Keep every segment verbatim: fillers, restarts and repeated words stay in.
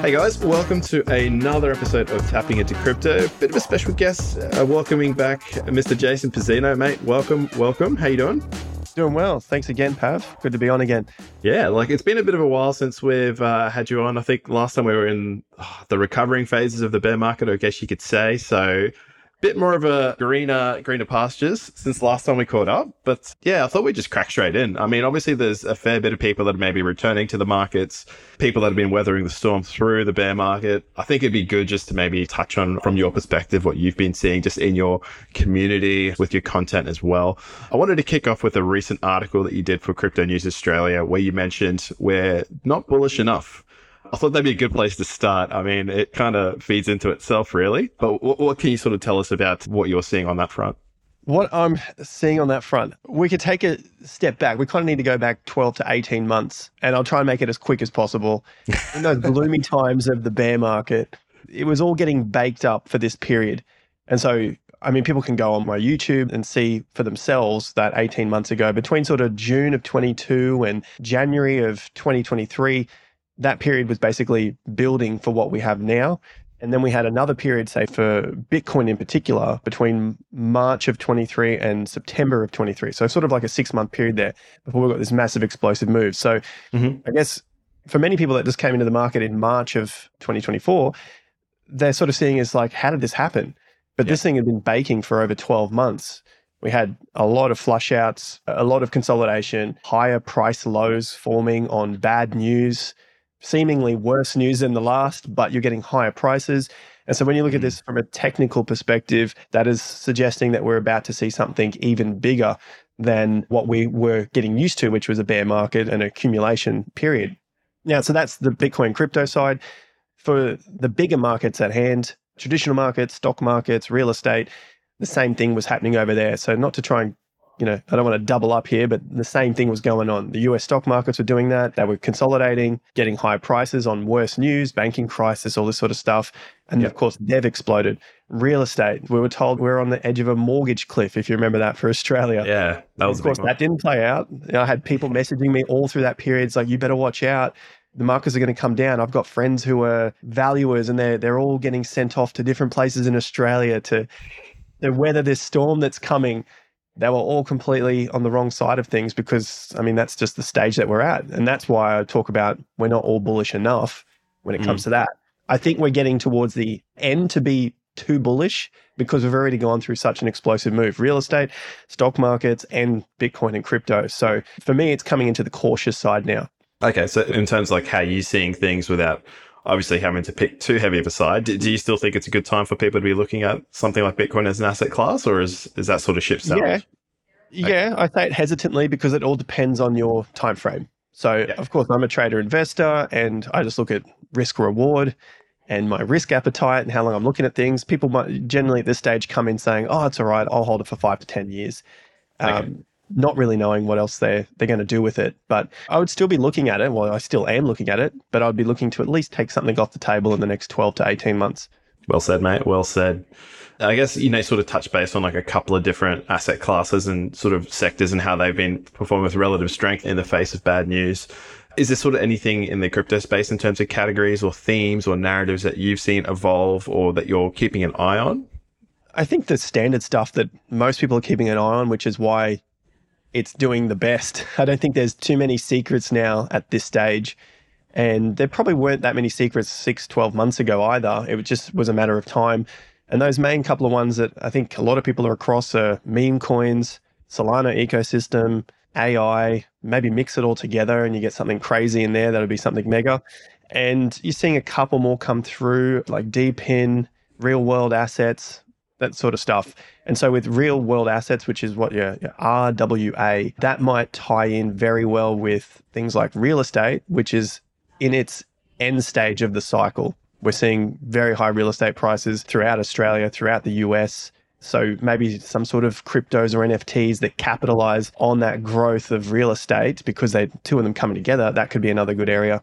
Hey guys, welcome to another episode of Tapping Into Crypto. Bit of a special guest, uh, welcoming back Mister Jason Pizzino, mate. Welcome, welcome. How you doing? Doing well. Thanks again, Pav. Good to be on again. Yeah, like it's been a bit of a while since we've uh, had you on. I think last time we were in oh, the recovering phases of the bear market, I guess you could say. So bit more of a greener, greener pastures since last time we caught up. But yeah, I thought we'd just crack straight in. I mean, obviously there's a fair bit of people that are maybe returning to the markets, people that have been weathering the storm through the bear market. I think it'd be good just to maybe touch on, from your perspective, what you've been seeing just in your community with your content as well. I wanted to kick off with a recent article that you did for Crypto News Australia, where you mentioned we're not bullish enough. I thought that'd be a good place to start. I mean, it kind of feeds into itself, really. But what, what can you sort of tell us about what you're seeing on that front? What I'm seeing on that front, we could take a step back. We kind of need to go back twelve to eighteen months, and I'll try and make it as quick as possible. In those gloomy times of the bear market, it was all getting baked up for this period. And so, I mean, people can go on my YouTube and see for themselves that eighteen months ago, between sort of June of twenty-two and January of twenty twenty-three, that period was basically building for what we have now. And then we had another period, say for Bitcoin in particular, between March of twenty-three and September of twenty-three. So sort of like a six month period there before we got this massive explosive move. So mm-hmm. I guess for many people that just came into the market in March of twenty twenty-four, they're sort of seeing as like, how did this happen? But yeah. This thing had been baking for over twelve months. We had a lot of flush outs, a lot of consolidation, higher price lows forming on bad news, seemingly worse news than the last, but you're getting higher prices. And so when you look at this from a technical perspective, that is suggesting that we're about to see something even bigger than what we were getting used to, which was a bear market and accumulation period. Now, so that's the Bitcoin crypto side. For the bigger markets at hand, traditional markets, stock markets, real estate, the same thing was happening over there. So not to try and You know, I don't want to double up here, but the same thing was going on. The U S stock markets were doing that. They were consolidating, getting high prices on worse news, banking crisis, all this sort of stuff. And yep. Of course, they've exploded. Real estate, we were told we we're on the edge of a mortgage cliff, if you remember that, for Australia. Yeah, that was Of course, that didn't play out. You know, I had people messaging me all through that period. It's like, you better watch out. The markets are going to come down. I've got friends who are valuers and they're, they're all getting sent off to different places in Australia to, to weather this storm that's coming. They were all completely on the wrong side of things because, I mean, that's just the stage that we're at. And that's why I talk about we're not all bullish enough when it mm. comes to that. I think we're getting towards the end to be too bullish because we've already gone through such an explosive move. Real estate, stock markets, and Bitcoin and crypto. So for me, it's coming into the cautious side now. Okay, so in terms of like how you're seeing things without obviously having to pick too heavy of a side, do, do you still think it's a good time for people to be looking at something like Bitcoin as an asset class, or is, is that sort of ship sailed? Yeah, yeah, I say it hesitantly because it all depends on your time frame. So yeah. Of course, I'm a trader investor and I just look at risk reward and my risk appetite and how long I'm looking at things. People might generally at this stage come in saying, oh, it's all right, I'll hold it for five to ten years. Um, okay. Not really knowing what else they're, they're going to do with it. But I would still be looking at it. Well, I still am looking at it, but I'd be looking to at least take something off the table in the next twelve to eighteen months. Well said, mate. Well said. I guess, you know, sort of touch base on like a couple of different asset classes and sort of sectors and how they've been performing with relative strength in the face of bad news. Is there sort of anything in the crypto space in terms of categories or themes or narratives that you've seen evolve or that you're keeping an eye on? I think the standard stuff that most people are keeping an eye on, which is why it's doing the best. I don't think there's too many secrets now at this stage. And there probably weren't that many secrets six, twelve months ago either. It just was a matter of time. And those main couple of ones that I think a lot of people are across are meme coins, Solana ecosystem, A I, maybe mix it all together and you get something crazy in there. That'll be something mega. And you're seeing a couple more come through like D P I N, real world assets, that sort of stuff. And so with real world assets, which is what your, your R W A, that might tie in very well with things like real estate, which is in its end stage of the cycle. We're seeing very high real estate prices throughout Australia, throughout the U S. So maybe some sort of cryptos or N F Ts that capitalize on that growth of real estate because they two of them coming together, that could be another good area.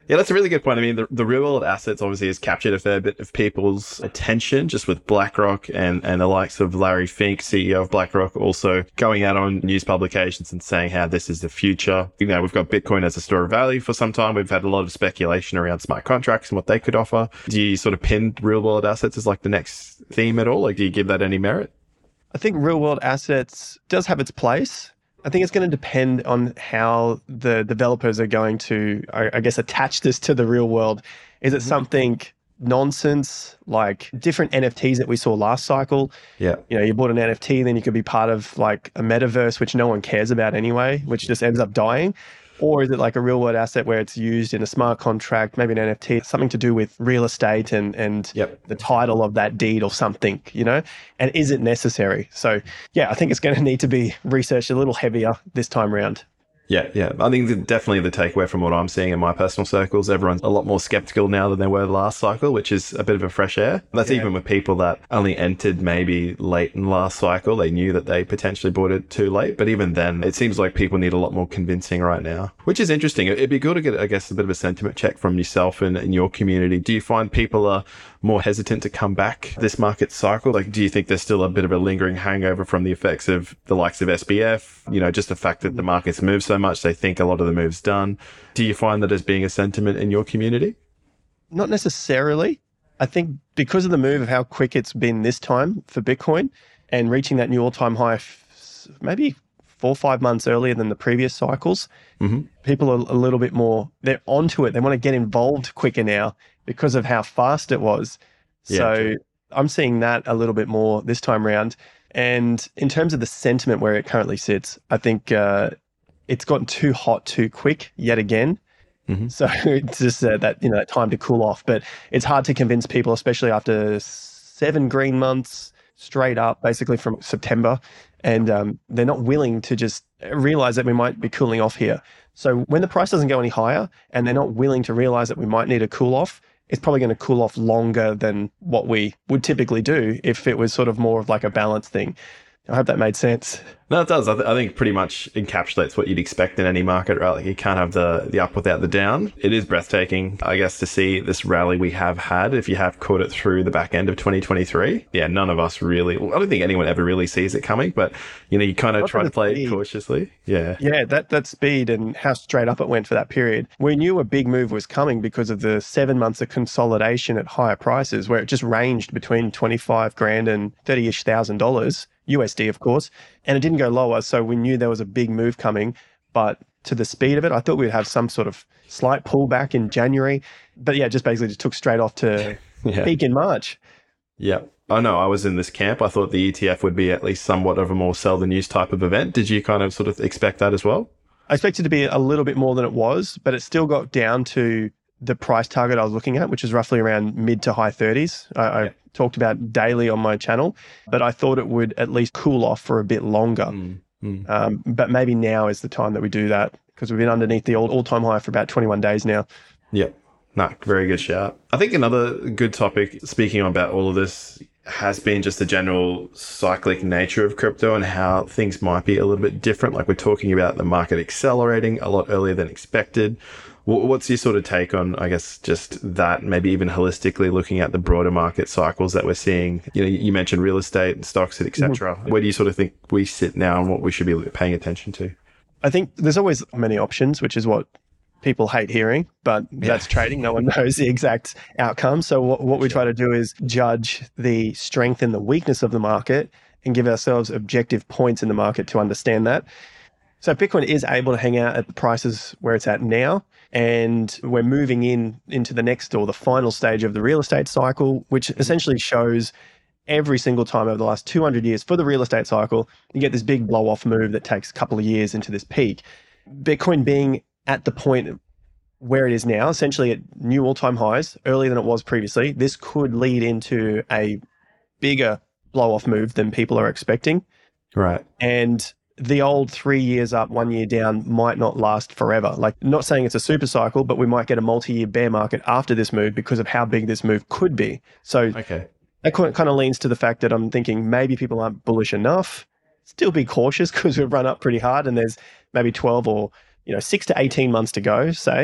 Yeah, that's a really good point. I mean, the, the real world assets obviously has captured a fair bit of people's attention just with BlackRock and, and the likes of Larry Fink, C E O of BlackRock, also going out on news publications and saying how this is the future. You know, we've got Bitcoin as a store of value for some time. We've had a lot of speculation around smart contracts and what they could offer. Do you sort of pin real world assets as like the next theme at all? Like, do you give that any merit? I think real world assets does have its place. I think it's going to depend on how the developers are going to, I I guess, attach this to the real world. Is it something nonsense like different N F Ts that we saw last cycle? Yeah. You know, you bought an N F T, then you could be part of like a metaverse, which no one cares about anyway, which just ends up dying. Or is it like a real world asset where it's used in a smart contract, maybe an N F T, something to do with real estate and, and Yep. the title of that deed or something, you know? And is it necessary? So yeah, I think it's going to need to be researched a little heavier this time around. Yeah, yeah. I think that definitely the takeaway from what I'm seeing in my personal circles, everyone's a lot more skeptical now than they were last cycle, which is a bit of a fresh air. That's Yeah. even with people that only entered maybe late in last cycle. They knew that they potentially bought it too late. But even then, it seems like people need a lot more convincing right now, which is interesting. It'd be good to get, I guess, a bit of a sentiment check from yourself and, and your community. Do you find people are more hesitant to come back this market cycle? Like, do you think there's still a bit of a lingering hangover from the effects of the likes of S B F? You know, just the fact that the market's moved so much, they think a lot of the move's done. Do you find that as being a sentiment in your community? Not necessarily. I think because of the move of how quick it's been this time for Bitcoin and reaching that new all-time high f- maybe four or five months earlier than the previous cycles, Mm-hmm. people are a little bit more, they're onto it. They want to get involved quicker now because of how fast it was. Yeah, So true. I'm seeing that a little bit more this time around. And in terms of the sentiment where it currently sits, I think uh, it's gotten too hot too quick yet again. Mhm. So it's just uh, that, you know, that time to cool off. But it's hard to convince people, especially after seven green months straight up, basically from September. And um, they're not willing to just realize that we might be cooling off here. So when the price doesn't go any higher and they're not willing to realize that we might need a cool off, it's probably going to cool off longer than what we would typically do if it was sort of more of like a balance thing. I hope that made sense. No, it does. I, th- I think it pretty much encapsulates what you'd expect in any market, right? Like you can't have the, the up without the down. It is breathtaking, I guess, to see this rally we have had. If you have caught it through the back end of twenty twenty-three, yeah, none of us really, well, I don't think anyone ever really sees it coming, but you know, you kind of Not try for to the play it speed. cautiously. Yeah. Yeah, that that speed and how straight up it went for that period. We knew a big move was coming because of the seven months of consolidation at higher prices, where it just ranged between twenty-five grand and thirty-ish thousand dollars, U S D, of course, and it didn't go lower. So we knew there was a big move coming, but to the speed of it, I thought we'd have some sort of slight pullback in January. But yeah, just basically just took straight off to Yeah. peak in March. Yeah. I know I was in this camp. I thought the E T F would be at least somewhat of a more sell the news type of event. Did you kind of sort of expect that as well? I expected to be a little bit more than it was, but it still got down to the price target I was looking at, which is roughly around mid to high thirties. I, I Yeah. talked about daily on my channel, but I thought it would at least cool off for a bit longer. Mm, mm. Um, but maybe now is the time that we do that because we've been underneath the old all-time high for about twenty-one days now. Yeah. No, very good shout. I think another good topic, speaking about all of this, has been just the general cyclic nature of crypto and how things might be a little bit different. Like we're talking about the market accelerating a lot earlier than expected. Wh- What's your sort of take on, I guess, just that, maybe even holistically looking at the broader market cycles that we're seeing? You know, you mentioned real estate and stocks, et cetera. Where do you sort of think we sit now and what we should be paying attention to? I think there's always many options, which is what people hate hearing, but that's trading. No one knows the exact outcome. So what, what we try to do is judge the strength and the weakness of the market and give ourselves objective points in the market to understand that. So Bitcoin is able to hang out at the prices where it's at now, and we're moving in into the next or the final stage of the real estate cycle, which essentially shows every single time over the last two hundred years for the real estate cycle, you get this big blow off move that takes a couple of years into this peak. Bitcoin being at the point where it is now, essentially at new all-time highs, earlier than it was previously, this could lead into a bigger blow-off move than people are expecting. Right. And the old three years up, one year down might not last forever. Like, not saying it's a super cycle, but we might get a multi-year bear market after this move because of how big this move could be. So Okay. that kind of leans to the fact that I'm thinking maybe people aren't bullish enough. Still be cautious because we've run up pretty hard and there's maybe twelve or you know, six to eighteen months to go, say.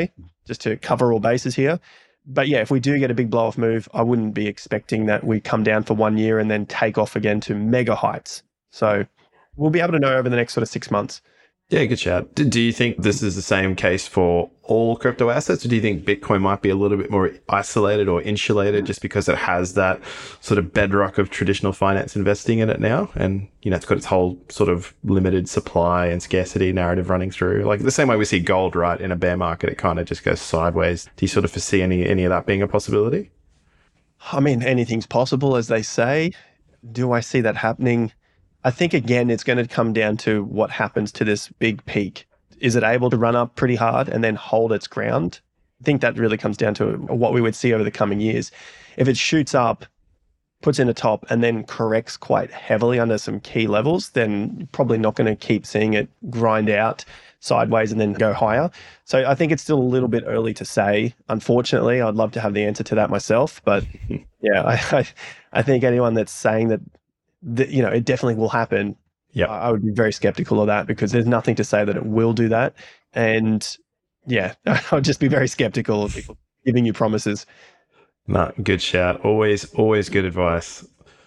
just to cover all bases here. But yeah, if we do get a big blow off move, I wouldn't be expecting that we come down for one year and then take off again to mega heights. So we'll be able to know over the next sort of six months. Yeah, good shout. Do, do you think this is the same case for all crypto assets, or do you think Bitcoin might be a little bit more isolated or insulated just because it has that sort of bedrock of traditional finance investing in it now? And, you know, it's got its whole sort of limited supply and scarcity narrative running through. Like the same way we see gold, right? In a bear market, it kind of just goes sideways. Do you sort of foresee any, any of that being a possibility? I mean, anything's possible, as they say. Do I see that happening? I think, again, it's going to come down to what happens to this big peak. Is it able to run up pretty hard and then hold its ground? I think that really comes down to what we would see over the coming years. If it shoots up, puts in a top, and then corrects quite heavily under some key levels, then you're probably not going to keep seeing it grind out sideways and then go higher. So I think it's still a little bit early to say. Unfortunately, I'd love to have the answer to that myself. But yeah, I, I, I think anyone that's saying that, that, you know, it definitely will happen, yeah, I would be very skeptical of that, because there's nothing to say that it will do that. And yeah, I'd just be very skeptical of people giving you promises. No, good shout. Always, always good advice.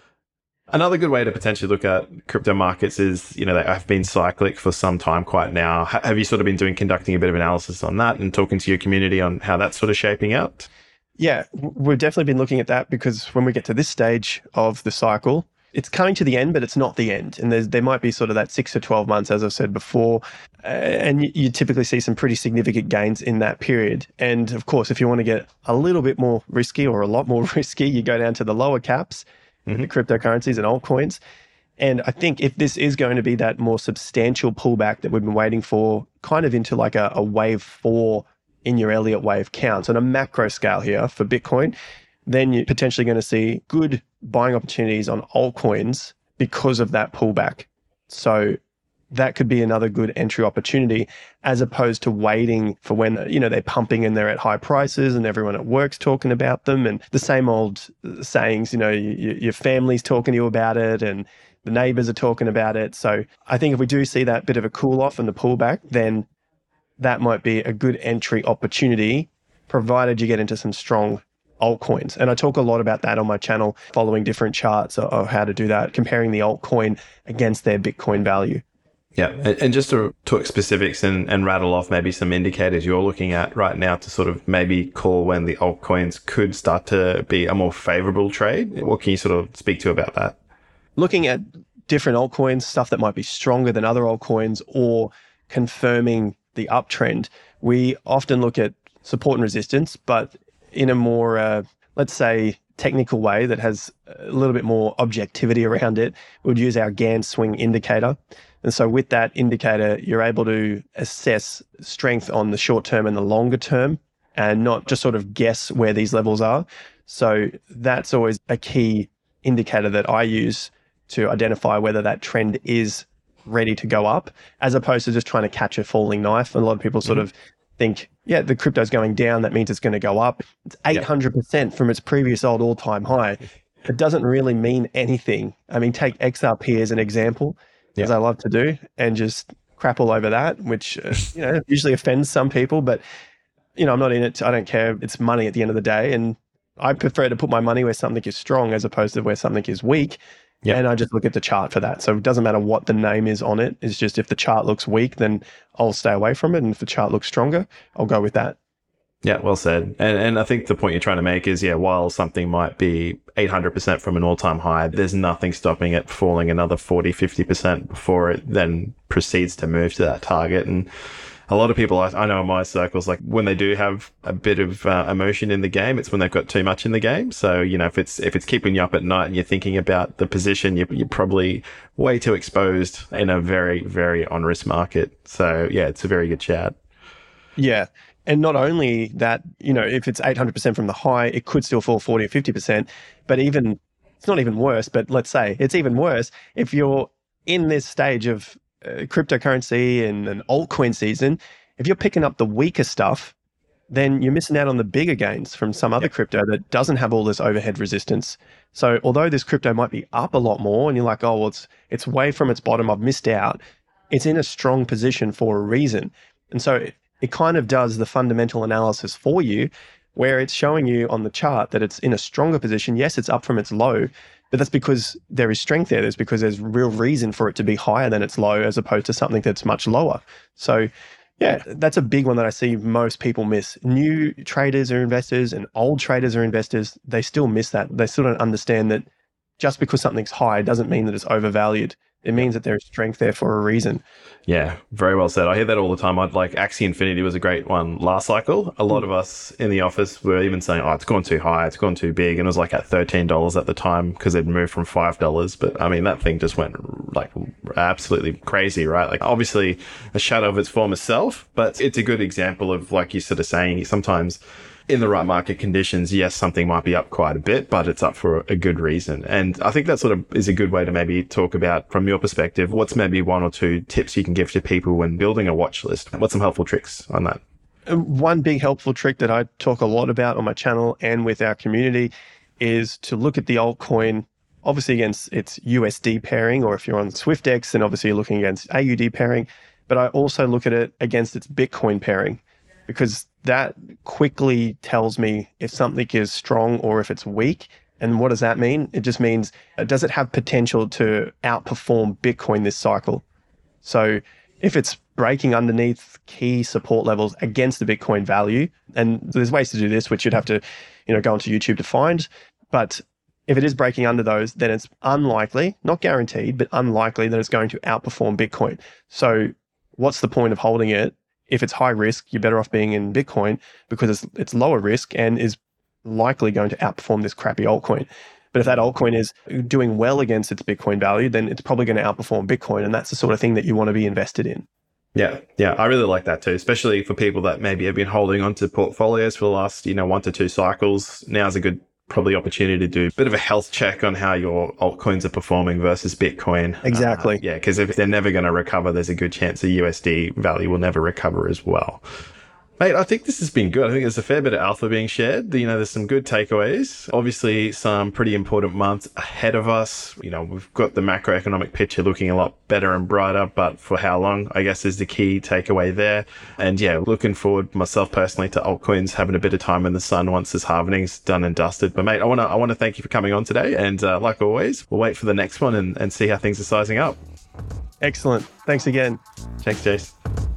Another good way to potentially look at crypto markets is, you know, they have been cyclic for some time quite now. H- have you sort of been doing, conducting a bit of analysis on that and talking to your community on how that's sort of shaping out? Yeah, we've definitely been looking at that, because when we get to this stage of the cycle, it's coming to the end, but it's not the end. And there's, there might be sort of that six to twelve months, as I've said before. Uh, and you, you typically see some pretty significant gains in that period. And of course, if you want to get a little bit more risky, or a lot more risky, you go down to the lower caps, mm-hmm. the cryptocurrencies and altcoins. And I think if this is going to be that more substantial pullback that we've been waiting for, kind of into like a, a wave four in your Elliott wave counts on a macro scale here for Bitcoin, then you're potentially going to see good buying opportunities on altcoins because of that pullback. So that could be another good entry opportunity, as opposed to waiting for when, you know, they're pumping and they're at high prices and everyone at work's talking about them, and the same old sayings, you know, you, your family's talking to you about it and the neighbors are talking about it. So I think if we do see that bit of a cool off and the pullback, then that might be a good entry opportunity, provided you get into some strong altcoins. And I talk a lot about that on my channel, following different charts of how to do that, comparing the altcoin against their Bitcoin value. Yeah. And just to talk specifics and, and rattle off maybe some indicators you're looking at right now to sort of maybe call when the altcoins could start to be a more favorable trade. What can you sort of speak to about that? Looking at different altcoins, stuff that might be stronger than other altcoins, or confirming the uptrend, we often look at support and resistance, but in a more, uh, let's say, technical way that has a little bit more objectivity around it. We would use our Gann swing indicator. And so with that indicator, you're able to assess strength on the short term and the longer term, and not just sort of guess where these levels are. So that's always a key indicator that I use to identify whether that trend is ready to go up, as opposed to just trying to catch a falling knife. And a lot of people sort mm-hmm. of think, yeah, the crypto's going down, that means it's going to go up. It's eight hundred percent from its previous old all-time high. It doesn't really mean anything. I mean, take X R P as an example, yep. as I love to do, and just crap all over that, which, uh, you know, usually offends some people. But, you know, I'm not in it. To, I don't care. It's money at the end of the day. And I prefer to put my money where something is strong as opposed to where something is weak. Yep. And I just look at the chart for that. So it doesn't matter what the name is on it. It's just if the chart looks weak, then I'll stay away from it. And if the chart looks stronger, I'll go with that. Yeah, well said. And and I think the point you're trying to make is, yeah, while something might be eight hundred percent from an all-time high, there's nothing stopping it falling another forty, fifty percent before it then proceeds to move to that target. And a lot of people, I, I know in my circles, like when they do have a bit of uh, emotion in the game, it's when they've got too much in the game. So, you know, if it's if it's keeping you up at night and you're thinking about the position, you're, you're probably way too exposed in a very, very on-risk market. So, yeah, it's a very good chat. Yeah. And not only that, you know, if it's eight hundred percent from the high, it could still fall forty or fifty percent. But even, it's not even worse, but let's say it's even worse if you're in this stage of uh, cryptocurrency and an altcoin season. If you're picking up the weaker stuff, then you're missing out on the bigger gains from some other yep. crypto that doesn't have all this overhead resistance. So although this crypto might be up a lot more and you're like, oh, well, it's, it's way from its bottom, I've missed out. It's in a strong position for a reason. And so it kind of does the fundamental analysis for you, where it's showing you on the chart that it's in a stronger position. Yes, it's up from its low, but that's because there is strength there. That's because there's real reason for it to be higher than its low as opposed to something that's much lower. So yeah, that's a big one that I see most people miss. New traders or investors and old traders or investors, they still miss that. They still don't understand that just because something's high doesn't mean that it's overvalued. It means that there is strength there for a reason. Yeah, very well said. I hear that all the time. I'd like Axie Infinity was a great one last cycle. A lot of us in the office were even saying, oh, it's gone too high, it's gone too big. And it was like at thirteen dollars at the time because it moved from five dollars. But I mean, that thing just went like absolutely crazy, right? Like obviously a shadow of its former self, but it's a good example of, like you sort of saying, sometimes in the right market conditions, yes, something might be up quite a bit, but it's up for a good reason. And I think that sort of is a good way to maybe talk about, from your perspective, what's maybe one or two tips you can give to people when building a watch list. What's some helpful tricks on that? One big helpful trick that I talk a lot about on my channel and with our community is to look at the altcoin, obviously against its U S D pairing, or if you're on SwiftX, then obviously you're looking against A U D pairing. But I also look at it against its Bitcoin pairing, because that quickly tells me if something is strong or if it's weak. And what does that mean? It just means, uh, does it have potential to outperform Bitcoin this cycle? So if it's breaking underneath key support levels against the Bitcoin value, and there's ways to do this, which you'd have to, you know, go onto YouTube to find. But if it is breaking under those, then it's unlikely, not guaranteed, but unlikely that it's going to outperform Bitcoin. So what's the point of holding it? If it's high risk, you're better off being in Bitcoin because it's it's lower risk and is likely going to outperform this crappy altcoin. But if that altcoin is doing well against its Bitcoin value, then it's probably going to outperform Bitcoin. And that's the sort of thing that you want to be invested in. Yeah, yeah, I really like that too, especially for people that maybe have been holding onto portfolios for the last, you know, one to two cycles. Now's a good probably opportunity to do a bit of a health check on how your altcoins are performing versus Bitcoin. Exactly. Uh, yeah, because if they're never going to recover, there's a good chance the U S D value will never recover as well. Mate, I think this has been good. I think there's a fair bit of alpha being shared. You know, there's some good takeaways. Obviously, some pretty important months ahead of us. You know, we've got the macroeconomic picture looking a lot better and brighter, but for how long, I guess, is the key takeaway there. And yeah, looking forward myself personally to altcoins having a bit of time in the sun once this halvening's done and dusted. But mate, I want to I want to thank you for coming on today. And uh, like always, we'll wait for the next one and, and see how things are sizing up. Excellent. Thanks again. Thanks, Jace.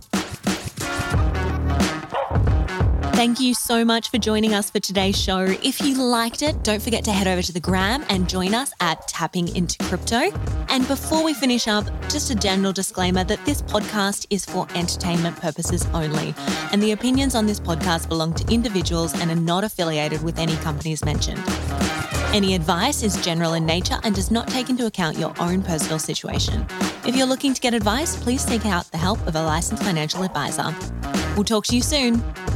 Thank you so much for joining us for today's show. If you liked it, don't forget to head over to the gram and join us at Tapping Into Crypto. And before we finish up, just a general disclaimer that this podcast is for entertainment purposes only. And the opinions on this podcast belong to individuals and are not affiliated with any companies mentioned. Any advice is general in nature and does not take into account your own personal situation. If you're looking to get advice, please seek out the help of a licensed financial advisor. We'll talk to you soon.